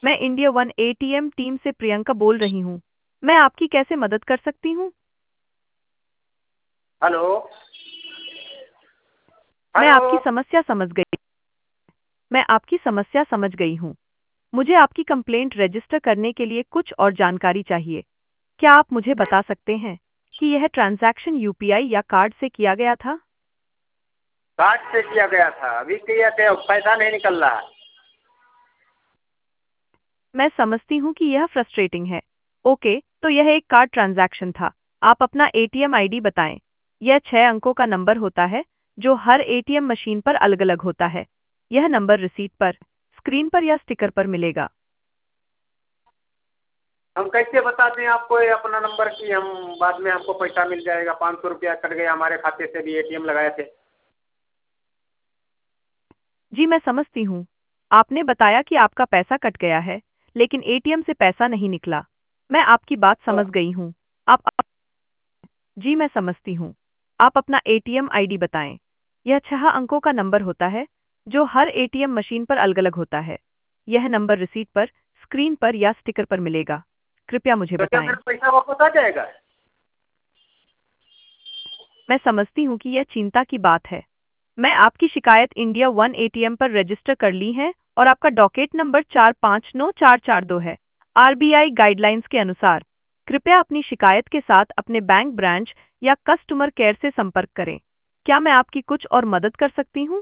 मैं India one ATM team से प्रियंका बोल रही हूँ। मैं आपकी कैसे मदद कर सकती हूँ? हेलो। मैं हेलो। आपकी समस्या समझ गई। मैं आपकी समस्या समझ गई हूँ। मुझे आपकी कंप्लेंट रजिस्टर करने के लिए कुछ और जानकारी चाहिए। क्या आप मुझे बता सकते हैं कि यह ट्रांजैक्शन यूपीआई या कार्ड से किया गया था? कार्ड से किया गया था, अभी किया थे, पैसा नहीं निकल रहा है। मैं समझती हूँ कि यह फ्रस्ट्रेटिंग है। ओके, तो यह एक कार्ड ट्रांजैक्शन था। आप अपना एटीएम आईडी बताएं। यह 6 अंकों का नंबर होता है जो हर एटीएम मशीन पर अलग-अलग होता है। यह नंबर रिसीट पर, स्क्रीन पर या स्टिकर पर मिलेगा। हम कैसे बता दें आपको ये अपना नंबर कि हम बाद में हमको पैसा मिल जाएगा? 500 रुपया कट गया हमारे खाते से भी, एटीएम लगाए थे। जी मैं समझती हूँ। आपने बताया कि आपका पैसा कट गया है, लेकिन एटीएम से पैसा नहीं निकला। मैं आपकी बात तो समझ गई हूँ। जी मैं समझती हूँ। आप अपना एटीएम आईडी बताएं। यह 6 अंकों का नंबर होता है जो हर एटीएम मशीन पर अलग-अलग होता है। यह नंबर रिसीट पर, स्क्रीन पर या स्टिकर पर मिलेगा। कृपया मुझे क्या बताएं। मेरा पैसा वापस आ जाएगा? मैं समझती हूँ कि यह चिंता की बात है। मैं आपकी शिकायत इंडिया वन एटीएम पर रजिस्टर कर ली है और आपका डॉकेट नंबर 459442 है। आरबीआई गाइडलाइंस के अनुसार कृपया अपनी शिकायत के साथ अपने बैंक ब्रांच या कस्टमर केयर से संपर्क करें। क्या मैं आपकी कुछ और मदद कर सकती हूँ?